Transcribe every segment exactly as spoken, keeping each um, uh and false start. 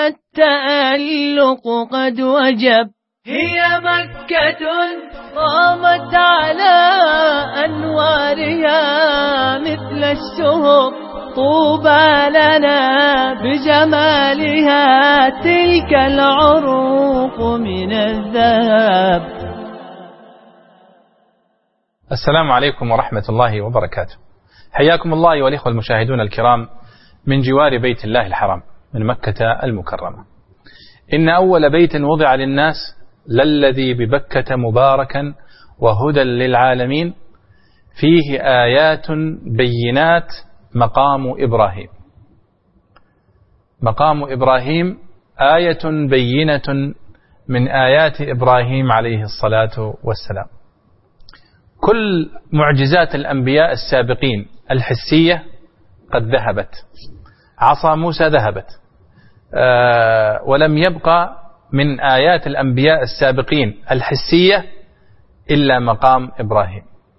وبها التألق قد وجب. هي مكة قامت على أنوارها مثل الشهب، طوبى لنا بجمالها تلك العروق من الذهب. السلام عليكم ورحمة الله وبركاته. حياكم الله أيها الإخوة المشاهدون الكرام من جوار بيت الله الحرام من مكة المكرمة. إن أول بيت وضع للناس للذي ببكة مباركا وهدى للعالمين، فيه آيات بينات مقام إبراهيم. مقام إبراهيم آية بينة من آيات إبراهيم عليه الصلاة والسلام. كل معجزات الأنبياء السابقين الحسية قد ذهبت، عصا موسى ذهبت، أه ولم يبقى من آيات الأنبياء السابقين الحسية إلا مقام إبراهيم.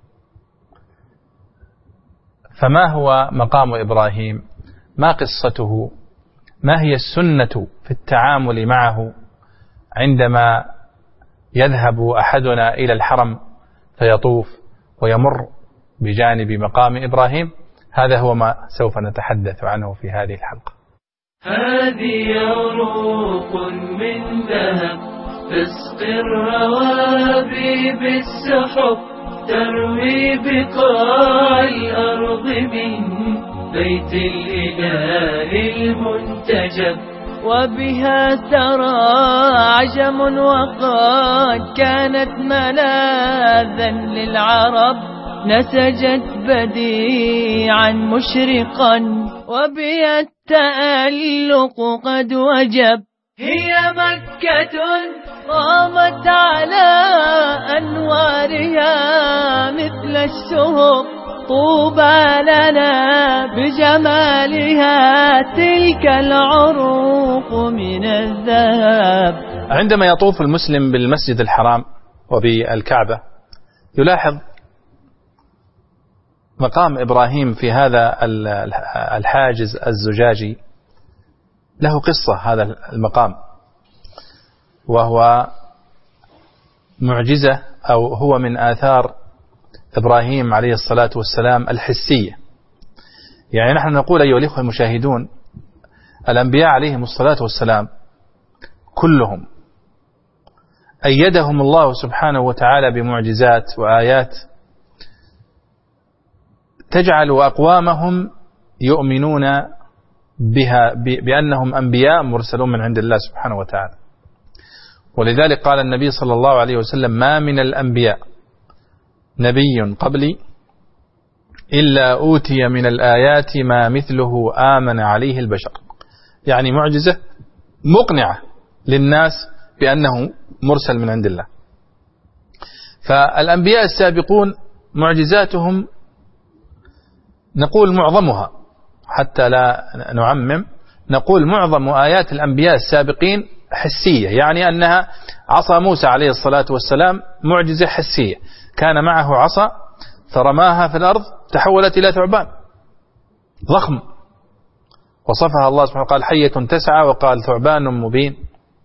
فما هو مقام إبراهيم؟ ما قصته؟ ما هي السنة في التعامل معه عندما يذهب أحدنا إلى الحرم فيطوف ويمر بجانب مقام إبراهيم؟ هذا هو ما سوف نتحدث عنه في هذه الحلقة. هذه عروق من ذهب تسقي الروابي بالسحب، تروي بقاع الأرض من بيت الإله المنتجب، وبها ترى عجم وقد كانت ملاذا للعرب، نسجت بديعا مشرقا وبها التألق قد وجب. هي مكة قامت على أنوارها مثل الشهب، طوبى لنا بجمالها تلك العروق من الذهب. عندما يطوف المسلم بالمسجد الحرام وبالكعبة يلاحظ مقام إبراهيم في هذا الحاجز الزجاجي له قصة. هذا المقام وهو معجزة أو هو من آثار إبراهيم عليه الصلاة والسلام الحسية. يعني نحن نقول أيها الإخوة المشاهدون الأنبياء عليهم الصلاة والسلام كلهم أيدهم الله سبحانه وتعالى بمعجزات وآيات تجعل أقوامهم يؤمنون بها بأنهم أنبياء مرسلون من عند الله سبحانه وتعالى. ولذلك قال النبي صلى الله عليه وسلم: ما من الأنبياء نبي قبلي إلا أوتي من الآيات ما مثله آمن عليه البشر. يعني معجزة مقنعة للناس بأنه مرسل من عند الله. فالأنبياء السابقون معجزاتهم نقول معظمها، حتى لا نعمم، نقول معظم آيات الأنبياء السابقين حسية، يعني أنها عصا موسى عليه الصلاة والسلام معجزة حسية، كان معه عصا فرماها في الأرض تحولت إلى ثعبان ضخم، وصفها الله سبحانه قال حية تسعى وقال ثعبان مبين.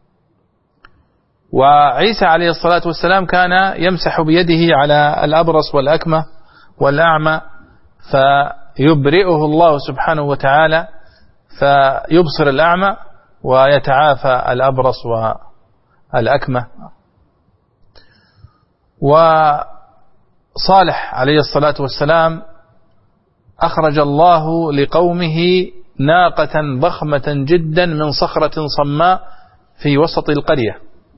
وعيسى عليه الصلاة والسلام كان يمسح بيده على الأبرص والأكمة والأعمى فيبرئه الله سبحانه وتعالى فيبصر الأعمى ويتعافى الأبرص والأكمة. وصالح عليه الصلاة والسلام أخرج الله لقومه ناقة ضخمة جدا من صخرة صماء في وسط القرية،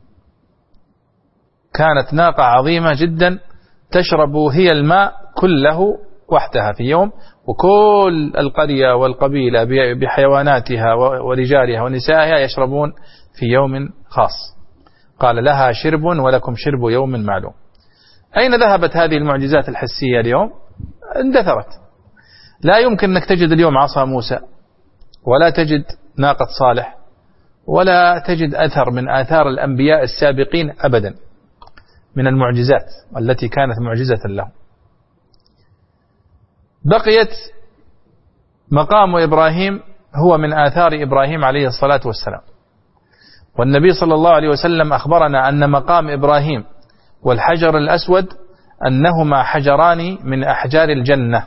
كانت ناقة عظيمة جدا تشرب هي الماء كله وحدها في يوم، وكل القرية والقبيلة بحيواناتها ورجالها ونسائها يشربون في يوم خاص. قال لها شرب ولكم شرب يوم معلوم. أين ذهبت هذه المعجزات الحسية اليوم؟ اندثرت. لا يمكن أنك تجد اليوم عصا موسى، ولا تجد ناقة صالح، ولا تجد أثر من آثار الأنبياء السابقين أبدا من المعجزات التي كانت معجزة لهم. بقيت مقام إبراهيم هو من آثار إبراهيم عليه الصلاة والسلام، والنبي صلى الله عليه وسلم أخبرنا أن مقام إبراهيم والحجر الأسود أنهما حجران من أحجار الجنة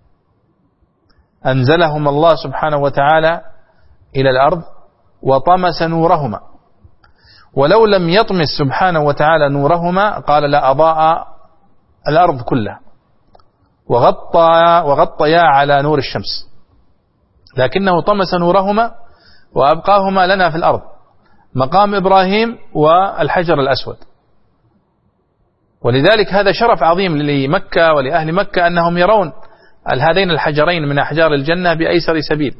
أنزلهما الله سبحانه وتعالى إلى الأرض وطمس نورهما، ولو لم يطمس سبحانه وتعالى نورهما قال لا أضاء الأرض كلها وغطى وغطيا على نور الشمس، لكنه طمس نورهما وأبقاهما لنا في الأرض، مقام إبراهيم والحجر الأسود. ولذلك هذا شرف عظيم لمكة ولأهل مكة أنهم يرون هذين الحجرين من أحجار الجنة بأيسر سبيل.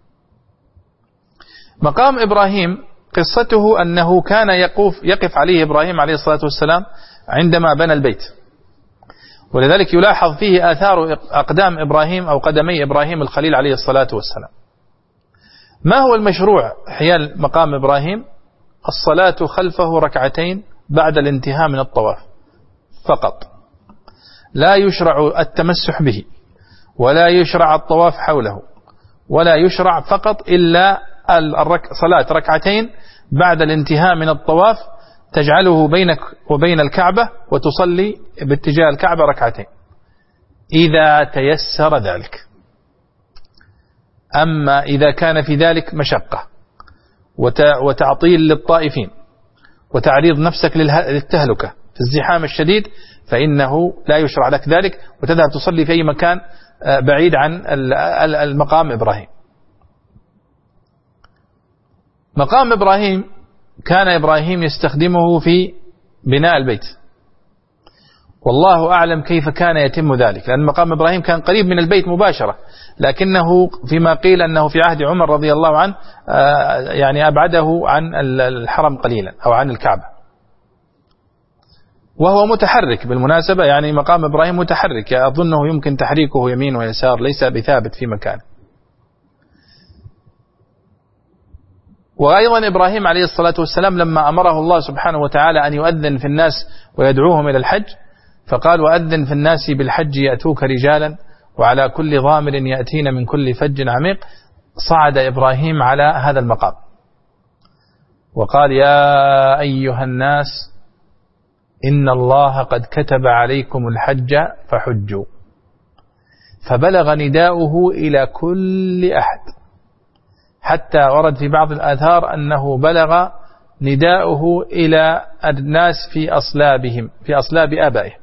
مقام إبراهيم قصته أنه كان يقف, يقف عليه إبراهيم عليه الصلاة والسلام عندما بنى البيت، ولذلك يلاحظ فيه آثار أقدام إبراهيم أو قدمي إبراهيم الخليل عليه الصلاة والسلام. ما هو المشروع حيال مقام إبراهيم؟ الصلاة خلفه ركعتين بعد الانتهاء من الطواف فقط، لا يشرع التمسح به ولا يشرع الطواف حوله ولا يشرع فقط إلا صلاة ركعتين بعد الانتهاء من الطواف تجعله بينك وبين الكعبة وتصلي باتجاه الكعبة ركعتين إذا تيسر ذلك. أما إذا كان في ذلك مشقة وتعطيل للطائفين وتعريض نفسك للتهلكة في الزحام الشديد فإنه لا يشرع لك ذلك، وتذهب تصلي في أي مكان بعيد عن المقام إبراهيم. مقام إبراهيم كان إبراهيم يستخدمه في بناء البيت، والله أعلم كيف كان يتم ذلك، لأن مقام إبراهيم كان قريب من البيت مباشرة، لكنه فيما قيل أنه في عهد عمر رضي الله عنه يعني أبعده عن الحرم قليلا أو عن الكعبة، وهو متحرك بالمناسبة، يعني مقام إبراهيم متحرك، أظنه يمكن تحريكه يمين ويسار، ليس بثابت في مكانه. وأيضا إبراهيم عليه الصلاة والسلام لما أمره الله سبحانه وتعالى أن يؤذن في الناس ويدعوهم إلى الحج فقال وأذن في الناس بالحج يأتوك رجالا وعلى كل ضامر يأتين من كل فج عميق. صعد إبراهيم على هذا المقام وقال يا أيها الناس إن الله قد كتب عليكم الحج فحجوا، فبلغ نداؤه إلى كل أحد، حتى ورد في بعض الآثار أنه بلغ نداؤه إلى الناس في أصلابهم في أصلاب آبائهم،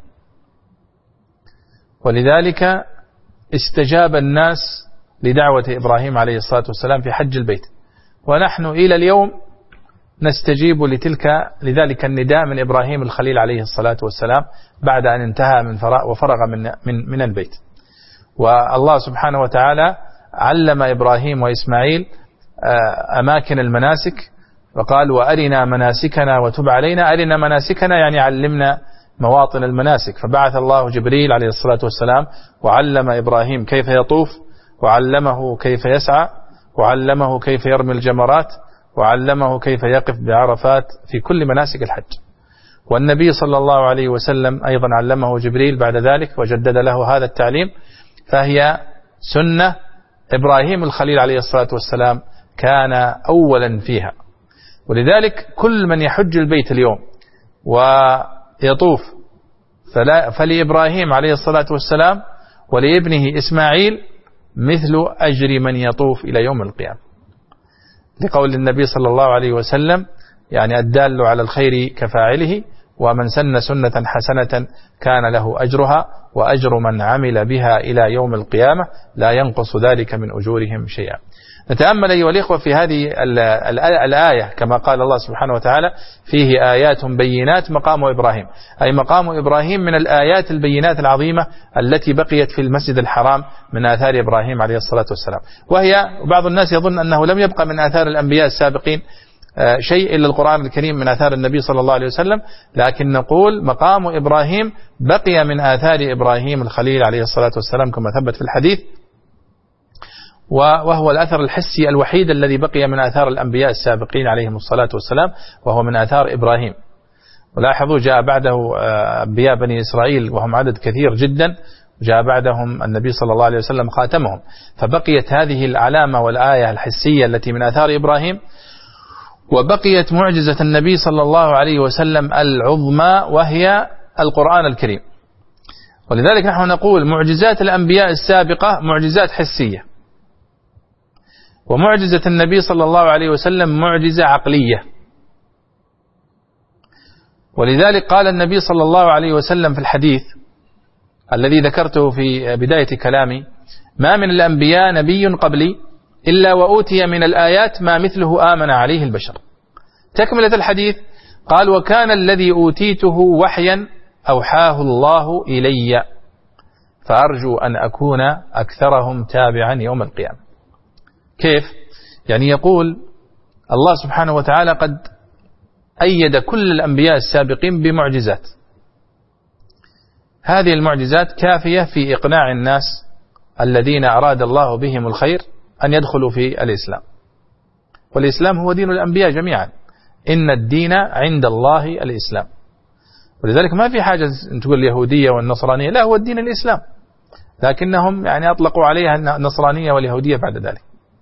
ولذلك استجاب الناس لدعوة إبراهيم عليه الصلاة والسلام في حج البيت، ونحن إلى اليوم نستجيب لتلك لذلك النداء من إبراهيم الخليل عليه الصلاة والسلام بعد أن انتهى من فراغ وفرغ من من من البيت. والله سبحانه وتعالى علم إبراهيم وإسماعيل أماكن المناسك، وقال وأرنا مناسكنا وتب علينا. أرنا مناسكنا يعني علمنا مواطن المناسك، فبعث الله جبريل عليه الصلاة والسلام وعلم إبراهيم كيف يطوف، وعلمه كيف يسعى، وعلمه كيف يرمي الجمرات، وعلمه كيف يقف بعرفات في كل مناسك الحج. والنبي صلى الله عليه وسلم أيضا علمه جبريل بعد ذلك وجدد له هذا التعليم، فهي سنة إبراهيم الخليل عليه الصلاة والسلام كان أولا فيها. ولذلك كل من يحج البيت اليوم ويطوف فلا فلإبراهيم عليه الصلاة والسلام ولابنه إسماعيل مثل أجر من يطوف إلى يوم القيامة، لقول النبي صلى الله عليه وسلم يعني الدال على الخير كفاعله، ومن سن سنة حسنة كان له أجرها وأجر من عمل بها إلى يوم القيامة لا ينقص ذلك من أجورهم شيئا. نتأمل أيها الإخوة في هذه الآية كما قال الله سبحانه وتعالى فيه آيات بينات مقام إبراهيم، أي مقام إبراهيم من الآيات البينات العظيمة التي بقيت في المسجد الحرام من آثار إبراهيم عليه الصلاة والسلام. وهي بعض الناس يظن أنه لم يبقى من آثار الأنبياء السابقين شيء إلا القرآن الكريم من آثار النبي صلى الله عليه وسلم، لكن نقول مقام إبراهيم بقي من آثار إبراهيم الخليل عليه الصلاة والسلام كما ثبت في الحديث، وهو الأثر الحسي الوحيد الذي بقي من آثار الأنبياء السابقين عليهم الصلاة والسلام، وهو من آثار إبراهيم. ولاحظوا جاء بعده أنبياء بني إسرائيل وهم عدد كثير جدا، جاء بعدهم النبي صلى الله عليه وسلم خاتمهم، فبقيت هذه العلامة والآية الحسية التي من آثار إبراهيم. وبقيت معجزة النبي صلى الله عليه وسلم العظمى وهي القرآن الكريم. ولذلك نحن نقول معجزات الأنبياء السابقة معجزات حسية، ومعجزة النبي صلى الله عليه وسلم معجزة عقلية. ولذلك قال النبي صلى الله عليه وسلم في الحديث الذي ذكرته في بداية كلامي: ما من الأنبياء نبي قبلي إلا وأوتي من الآيات ما مثله آمن عليه البشر. تكملة الحديث قال: وكان الذي أوتيته وحيا أوحاه الله إلي فأرجو أن أكون أكثرهم تابعا يوم القيامة. كيف؟ يعني يقول الله سبحانه وتعالى قد أيد كل الأنبياء السابقين بمعجزات، هذه المعجزات كافية في إقناع الناس الذين أراد الله بهم الخير أن يدخلوا في الإسلام. والإسلام هو دين الأنبياء جميعا، إن الدين عند الله الإسلام. ولذلك ما في حاجة أن تقول اليهودية والنصرانية، لا، هو الدين الإسلام، لكنهم يعني أطلقوا عليها النصرانية واليهودية بعد ذلك.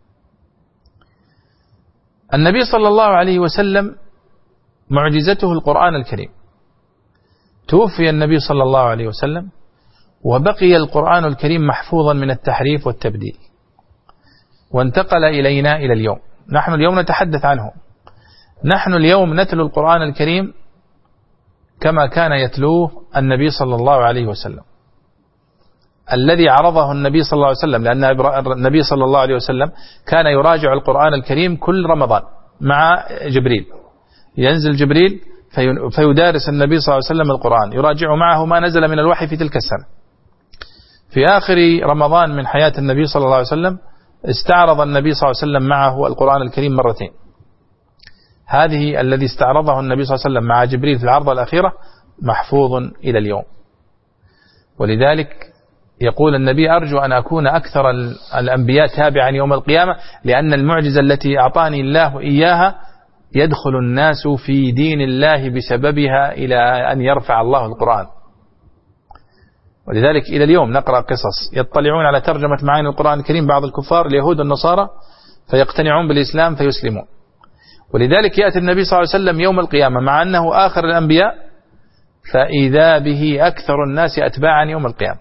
النبي صلى الله عليه وسلم معجزته القرآن الكريم. توفي النبي صلى الله عليه وسلم وبقي القرآن الكريم محفوظا من التحريف والتبديل، وانتقل إلينا إلى اليوم. نحن اليوم نتحدث عنه، نحن اليوم نتلو القرآن الكريم كما كان يتلوه النبي صلى الله عليه وسلم، الذي عرضه النبي صلى الله عليه وسلم، لأن النبي صلى الله عليه وسلم كان يراجع القرآن الكريم كل رمضان مع جبريل، ينزل جبريل فيدارس النبي صلى الله عليه وسلم القرآن، يراجع معه ما نزل من الوحي في تلك السنة. في آخر رمضان من حياة النبي صلى الله عليه وسلم استعرض النبي صلى الله عليه وسلم معه القرآن الكريم مرتين. هذه الذي استعرضه النبي صلى الله عليه وسلم مع جبريل في العرضة الأخيرة محفوظ إلى اليوم. ولذلك يقول النبي: أرجو أن أكون أكثر الأنبياء تابعا يوم القيامة، لأن المعجزة التي أعطاني الله إياها يدخل الناس في دين الله بسببها إلى أن يرفع الله القرآن. ولذلك إلى اليوم نقرأ قصص يطلعون على ترجمة معاني القرآن الكريم بعض الكفار اليهود والنصارى فيقتنعون بالإسلام فيسلمون. ولذلك يأتي النبي صلى الله عليه وسلم يوم القيامة مع أنه آخر الأنبياء فإذا به أكثر الناس أتباعا يوم القيامة.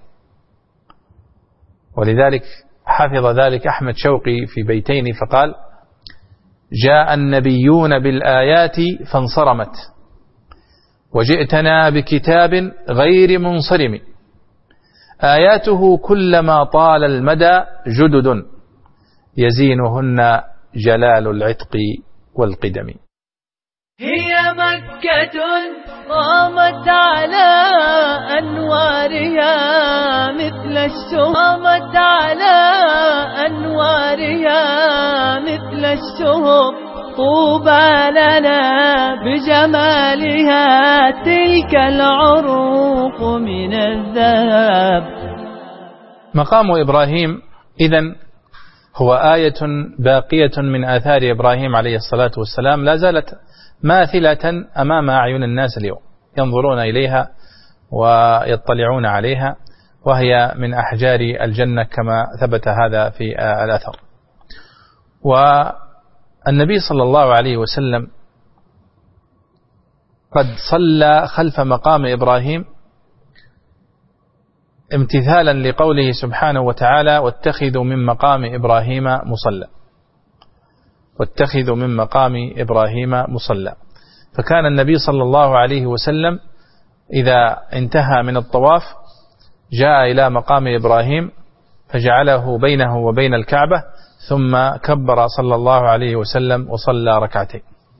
ولذلك حفظ ذلك أحمد شوقي في بيتين فقال: جاء النبيون بالآيات فانصرمت، وجئتنا بكتاب غير منصرم، آياته كلما طال المدى جدد، يزينهن جلال العتق والقدم. هي مكة قامت على أنوارها مثل الشهب، قامت على أنوارها مثل الشهب، طوبى لنا بجمالها تلك العروق من الذهب. مقام إبراهيم إذن هو آية باقية من آثار إبراهيم عليه الصلاة والسلام، لا زالت ماثلة أمام أعين الناس اليوم، ينظرون إليها ويطلعون عليها، وهي من أحجار الجنة كما ثبت هذا في الأثر. والنبي صلى الله عليه وسلم قد صلى خلف مقام إبراهيم امتثالا لقوله سبحانه وتعالى: واتخذوا من مقام إبراهيم مصلى، واتخذوا من مقام إبراهيم مصلى. فكان النبي صلى الله عليه وسلم إذا انتهى من الطواف جاء إلى مقام إبراهيم فجعله بينه وبين الكعبة، ثم كبر صلى الله عليه وسلم وصلى ركعتين.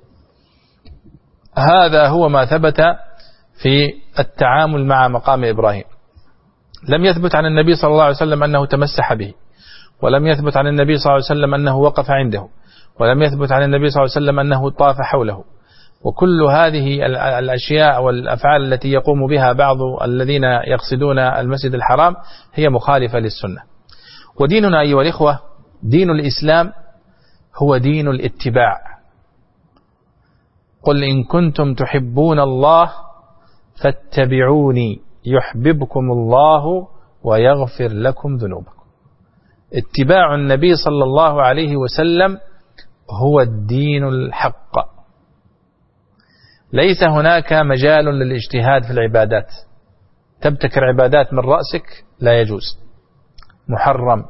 هذا هو ما ثبت في التعامل مع مقام إبراهيم. لم يثبت عن النبي صلى الله عليه وسلم أنه تمسح به، ولم يثبت عن النبي صلى الله عليه وسلم أنه وقف عنده، ولم يثبت عن النبي صلى الله عليه وسلم أنه طاف حوله. وكل هذه الأشياء والأفعال التي يقوم بها بعض الذين يقصدون المسجد الحرام هي مخالفة للسنة. وديننا أيها الإخوة دين الإسلام هو دين الاتباع. قل إن كنتم تحبون الله فاتبعوني يحببكم الله ويغفر لكم ذنوبكم. اتباع النبي صلى الله عليه وسلم هو الدين الحق. ليس هناك مجال للاجتهاد في العبادات. تبتكر عبادات من رأسك لا يجوز، محرم.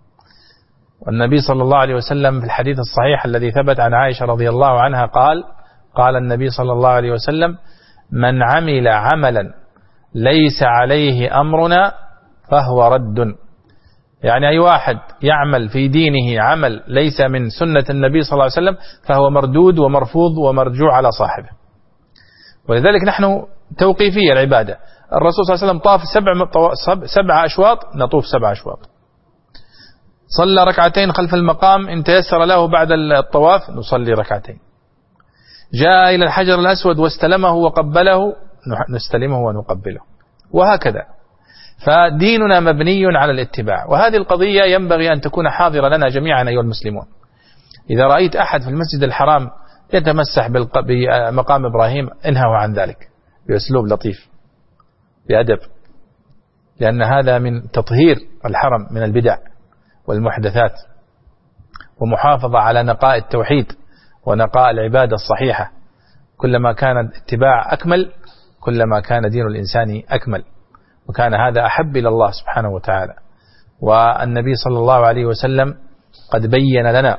والنبي صلى الله عليه وسلم في الحديث الصحيح الذي ثبت عن عائشة رضي الله عنها قال قال النبي صلى الله عليه وسلم: من عمل عملا ليس عليه أمرنا فهو رد. يعني أي واحد يعمل في دينه عمل ليس من سنة النبي صلى الله عليه وسلم فهو مردود ومرفوض ومرجوع على صاحبه. ولذلك نحن توقيفية العبادة. الرسول صلى الله عليه وسلم طاف سبع, سبع أشواط، نطوف سبع أشواط. صلى ركعتين خلف المقام إن تيسر له بعد الطواف نصلي ركعتين. جاء إلى الحجر الأسود واستلمه وقبله نستلمه ونقبله، وهكذا. فديننا مبني على الاتباع، وهذه القضية ينبغي أن تكون حاضرة لنا جميعا أيها المسلمون. إذا رأيت أحد في المسجد الحرام يتمسح بمقام إبراهيم انهوا عن ذلك بأسلوب لطيف بأدب، لأن هذا من تطهير الحرم من البدع والمحدثات ومحافظة على نقاء التوحيد ونقاء العبادة الصحيحة. كلما كان الاتباع أكمل كلما كان دين الإنسان أكمل، وكان هذا أحب إلى الله سبحانه وتعالى. والنبي صلى الله عليه وسلم قد بين لنا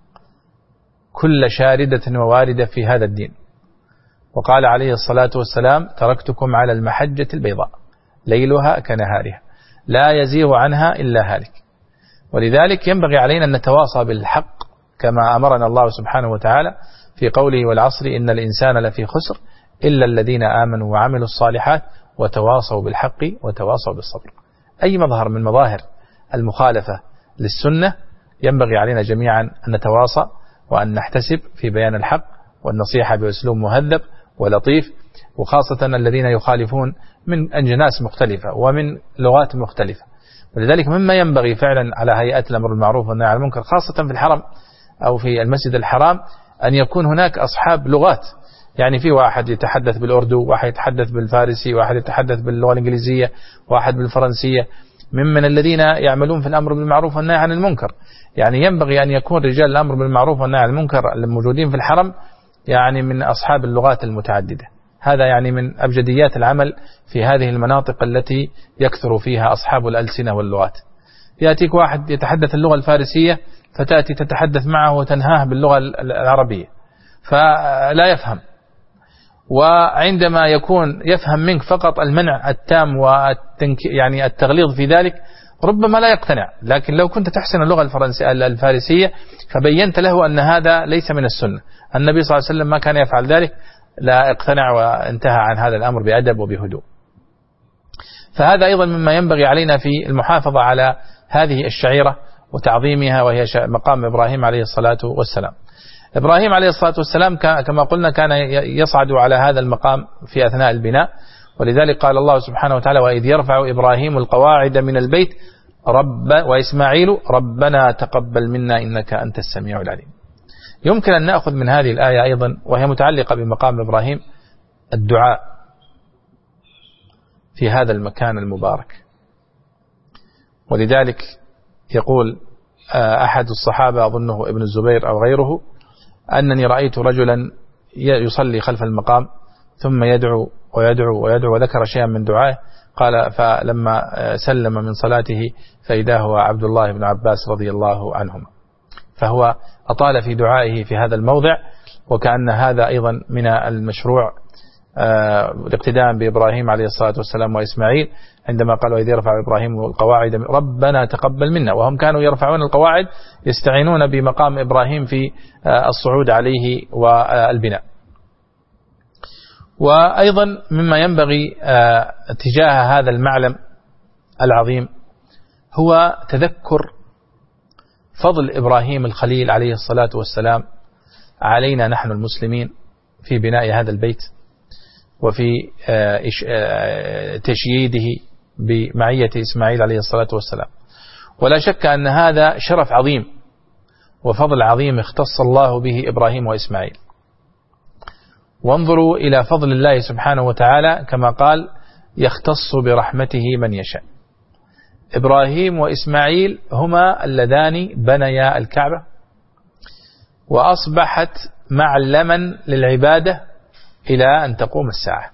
كل شاردة وواردة في هذا الدين، وقال عليه الصلاة والسلام: تركتكم على المحجة البيضاء ليلها كنهارها لا يزيغ عنها إلا هالك. ولذلك ينبغي علينا أن نتواصى بالحق كما أمرنا الله سبحانه وتعالى في قوله: والعصر إن الإنسان لفي خسر إلا الذين آمنوا وعملوا الصالحات وتواصوا بالحق وتواصوا بالصبر. أي مظهر من مظاهر المخالفة للسنة ينبغي علينا جميعا أن نتواصى وأن نحتسب في بيان الحق والنصيحة بأسلوب مهذب ولطيف، وخاصة الذين يخالفون من أجناس مختلفة ومن لغات مختلفة. ولذلك مما ينبغي فعلا على هيئات الأمر بالمعروف والنهي عن المنكر خاصة في الحرم أو في المسجد الحرام أن يكون هناك أصحاب لغات. يعني في واحد يتحدث بالأردو، واحد يتحدث بالفارسي، واحد يتحدث باللغة الإنجليزية، واحد بالفرنسية، ممن الذين يعملون في الأمر بالمعروف والنهي عن المنكر. يعني ينبغي أن يكون رجال الأمر بالمعروف والنهي عن المنكر الموجودين في الحرم يعني من أصحاب اللغات المتعددة. هذا يعني من أبجديات العمل في هذه المناطق التي يكثر فيها أصحاب الألسنة واللغات. يأتيك واحد يتحدث اللغة الفارسية فتأتي تتحدث معه وتنهاه باللغة العربية فلا يفهم، وعندما يكون يفهم منك فقط المنع التام والتنك يعني التغليظ في ذلك ربما لا يقتنع. لكن لو كنت تحسن اللغة الفارسية فبينت له أن هذا ليس من السنة، النبي صلى الله عليه وسلم ما كان يفعل ذلك، لا اقتنع وانتهى عن هذا الأمر بأدب وبهدوء. فهذا أيضا مما ينبغي علينا في المحافظة على هذه الشعيرة وتعظيمها، وهي مقام إبراهيم عليه الصلاة والسلام. إبراهيم عليه الصلاة والسلام كما قلنا كان يصعد على هذا المقام في أثناء البناء، ولذلك قال الله سبحانه وتعالى: وإذ يرفع إبراهيم القواعد من البيت رب وإسماعيل ربنا تقبل منا إنك أنت السميع العليم. يمكن أن نأخذ من هذه الآية أيضا وهي متعلقة بمقام إبراهيم الدعاء في هذا المكان المبارك. ولذلك يقول أحد الصحابة أظنه ابن الزبير أو غيره أنني رأيت رجلا يصلي خلف المقام ثم يدعو ويدعو ويدعو وذكر شيئا من دعائه، قال فلما سلم من صلاته فإذا هو عبد الله بن عباس رضي الله عنهما. فهو أطال في دعائه في هذا الموضع، وكأن هذا أيضا من المشروع الاقتداء بإبراهيم عليه الصلاة والسلام وإسماعيل عندما قال: وإذ يرفع إبراهيم القواعد ربنا تقبل منا. وهم كانوا يرفعون القواعد يستعينون بمقام إبراهيم في الصعود عليه والبناء. وأيضا مما ينبغي تجاه هذا المعلم العظيم هو تذكر فضل إبراهيم الخليل عليه الصلاة والسلام علينا نحن المسلمين في بناء هذا البيت وفي تشييده بمعية إسماعيل عليه الصلاة والسلام. ولا شك أن هذا شرف عظيم وفضل عظيم اختص الله به إبراهيم وإسماعيل. وانظروا إلى فضل الله سبحانه وتعالى كما قال: يختص برحمته من يشاء. إبراهيم وإسماعيل هما اللذان بنيا الكعبة وأصبحت معلما للعبادة إلى أن تقوم الساعة.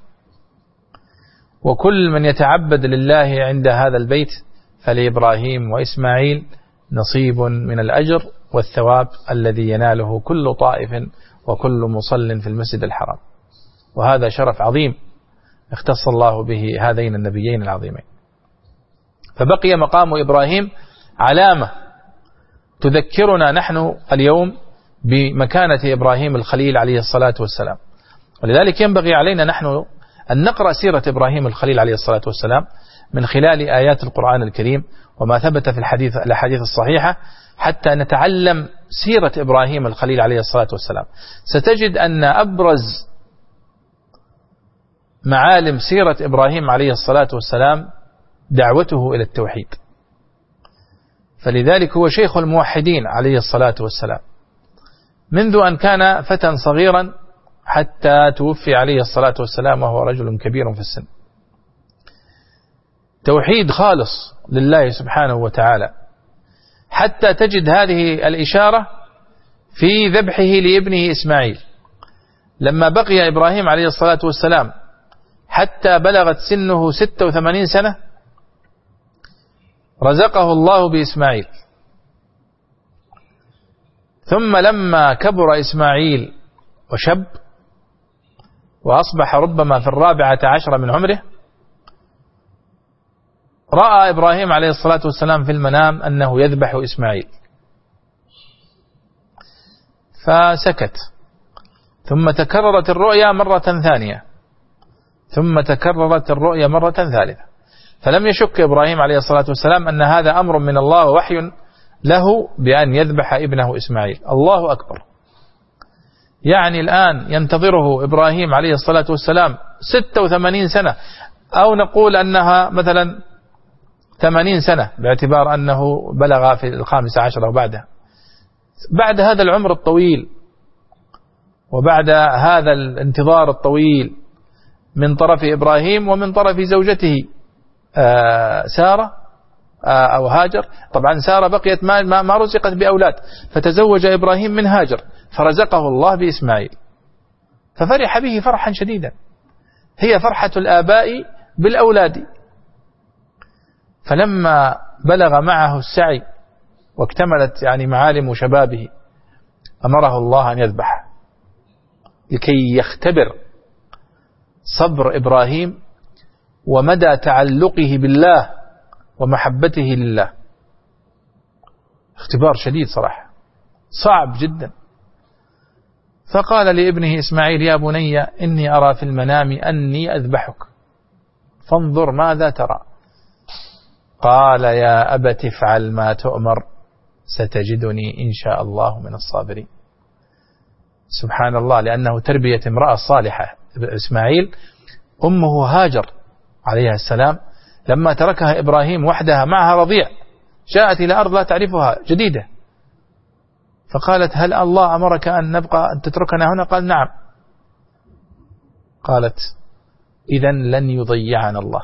وكل من يتعبد لله عند هذا البيت فلإبراهيم وإسماعيل نصيب من الأجر والثواب الذي يناله كل طائف وكل مصل في المسجد الحرام. وهذا شرف عظيم اختص الله به هذين النبيين العظيمين. فبقي مقام إبراهيم علامة تذكرنا نحن اليوم بمكانة إبراهيم الخليل عليه الصلاة والسلام. ولذلك ينبغي علينا نحن أن نقرأ سيرة إبراهيم الخليل عليه الصلاة والسلام من خلال آيات القرآن الكريم وما ثبت في الحديث الأحاديث الصحيحة حتى نتعلم سيرة إبراهيم الخليل عليه الصلاة والسلام. ستجد أن أبرز معالم سيرة إبراهيم عليه الصلاة والسلام دعوته إلى التوحيد، فلذلك هو شيخ الموحدين عليه الصلاة والسلام منذ أن كان فتى صغيرا حتى توفي عليه الصلاة والسلام وهو رجل كبير في السن. توحيد خالص لله سبحانه وتعالى، حتى تجد هذه الإشارة في ذبحه لابنه إسماعيل. لما بقي إبراهيم عليه الصلاة والسلام حتى بلغت سنه ستة وثمانين سنة رزقه الله بإسماعيل، ثم لما كبر إسماعيل وشب وأصبح ربما في الرابعة عشر من عمره رأى إبراهيم عليه الصلاة والسلام في المنام أنه يذبح إسماعيل فسكت، ثم تكررت الرؤيا مرة ثانية، ثم تكررت الرؤيا مرة ثالثة، فلم يشك إبراهيم عليه الصلاة والسلام أن هذا أمر من الله ووحي له بأن يذبح ابنه إسماعيل. الله أكبر، يعني الآن ينتظره إبراهيم عليه الصلاة والسلام ستة وثمانين سنة، أو نقول أنها مثلا ثمانين سنة باعتبار أنه بلغ في الخامسة عشر وبعدها. بعد هذا العمر الطويل وبعد هذا الانتظار الطويل من طرف إبراهيم ومن طرف زوجته سارة أو هاجر، طبعا سارة بقيت ما ما رزقت بأولاد، فتزوج إبراهيم من هاجر فرزقه الله بإسماعيل، ففرح به فرحا شديدا، هي فرحة الآباء بالأولاد. فلما بلغ معه السعي واكتملت يعني معالم شبابه أمره الله أن يذبح لكي يختبر صبر إبراهيم ومدى تعلقه بالله ومحبته لله. اختبار شديد صراحة، صعب جدا. فقال لابنه إسماعيل: يا بني إني أرى في المنام أني أذبحك فانظر ماذا ترى. قال: يا أبت افعل ما تؤمر ستجدني إن شاء الله من الصابرين. سبحان الله، لأنه تربية امرأة صالحة. إسماعيل أمه هاجر عليها السلام لما تركها إبراهيم وحدها معها رضيع، جاءت إلى أرض لا تعرفها جديدة، فقالت: هل الله أمرك أن نبقى أن تتركنا هنا؟ قال: نعم. قالت: إذن لن يضيعنا الله.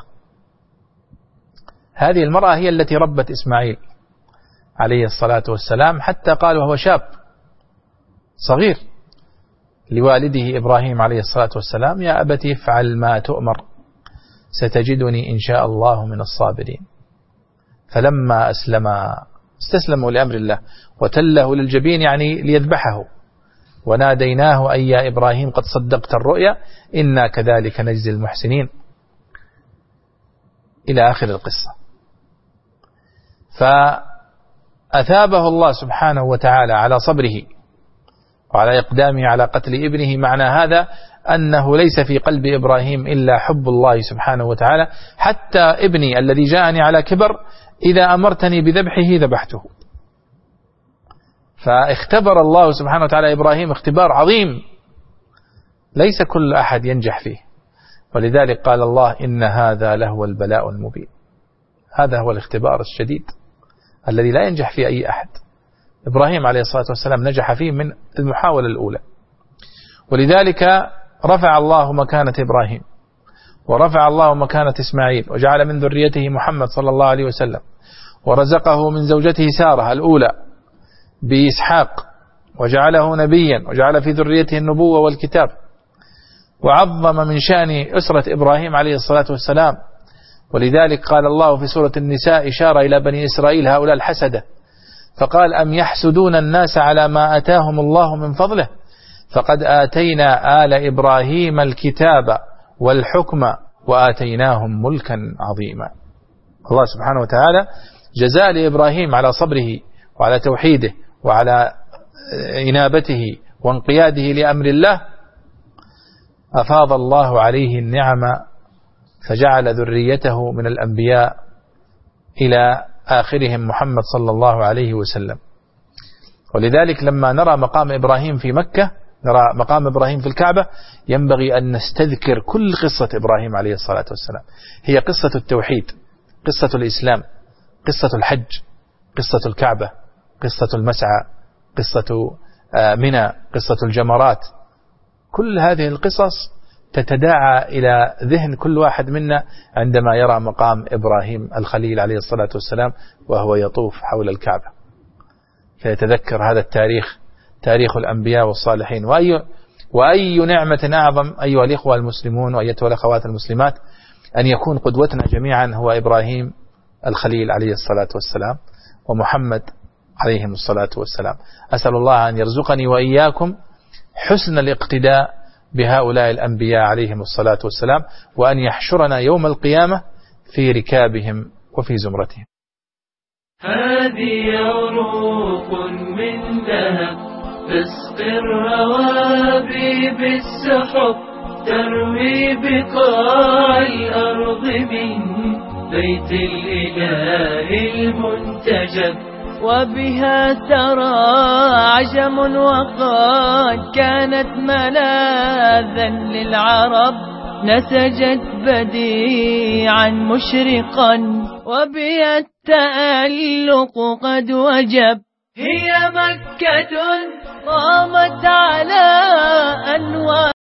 هذه المرأة هي التي ربت إسماعيل عليه الصلاة والسلام حتى قال وهو شاب صغير لوالده إبراهيم عليه الصلاة والسلام: يا أبت افعل ما تؤمر ستجدني إن شاء الله من الصابرين. فلما أسلم استسلموا لأمر الله وتله للجبين، يعني ليذبحه، وناديناه أي يا إبراهيم قد صدقت الرؤيا إنا كذلك نجزي المحسنين، إلى آخر القصة. فأثابه الله سبحانه وتعالى على صبره وعلى إقدامه على قتل ابنه. معنى هذا أنه ليس في قلب إبراهيم إلا حب الله سبحانه وتعالى، حتى ابني الذي جاءني على كبر إذا أمرتني بذبحه ذبحته. فاختبر الله سبحانه وتعالى إبراهيم اختبار عظيم ليس كل أحد ينجح فيه، ولذلك قال الله: إن هذا لهو البلاء المبين. هذا هو الاختبار الشديد الذي لا ينجح فيه أي أحد. إبراهيم عليه الصلاة والسلام نجح فيه من المحاولة الأولى، ولذلك رفع الله مكانة إبراهيم ورفع الله مكانة إسماعيل وجعل من ذريته محمد صلى الله عليه وسلم، ورزقه من زوجته سارة الأولى بإسحاق وجعله نبيا وجعل في ذريته النبوة والكتاب، وعظم من شأن أسرة إبراهيم عليه الصلاة والسلام. ولذلك قال الله في سورة النساء إشارة إلى بني إسرائيل هؤلاء الحسدة، فقال أم يحسدون الناس على ما أتاهم الله من فضله فقد آتينا آل إبراهيم الكتاب والحكم وآتيناهم ملكا عظيما. الله سبحانه وتعالى جزاء لإبراهيم على صبره وعلى توحيده وعلى إنابته وانقياده لأمر الله، أفاض الله عليه النعم فجعل ذريته من الأنبياء إلى آخرهم محمد صلى الله عليه وسلم. ولذلك لما نرى مقام إبراهيم في مكة، نرى مقام إبراهيم في الكعبة، ينبغي أن نستذكر كل قصة إبراهيم عليه الصلاة والسلام. هي قصة التوحيد، قصة الإسلام، قصة الحج، قصة الكعبة، قصة المسعى، قصة منى، قصة الجمرات. كل هذه القصص تتداعى إلى ذهن كل واحد منا عندما يرى مقام إبراهيم الخليل عليه الصلاة والسلام وهو يطوف حول الكعبة، فيتذكر هذا التاريخ، تاريخ الأنبياء والصالحين. وأي, وأي نعمة أعظم أيها الإخوة المسلمون وأيتها الأخوات المسلمات أن يكون قدوتنا جميعا هو إبراهيم الخليل عليه الصلاة والسلام ومحمد عليهم الصلاة والسلام. أسأل الله أن يرزقني وإياكم حسن الاقتداء بهؤلاء الأنبياء عليهم الصلاة والسلام، وأن يحشرنا يوم القيامة في ركابهم وفي زمرتهم. هذه عروق من ذهب تسقي الروابي بالسحب، تروي بقاع الأرض من بيت الإله المنتجب، وبها ترى عجم وقد كانت ملاذا للعرب، نسجت بديعا مشرقا وبها التألق قد وجب. هي مكة قامت على أنوار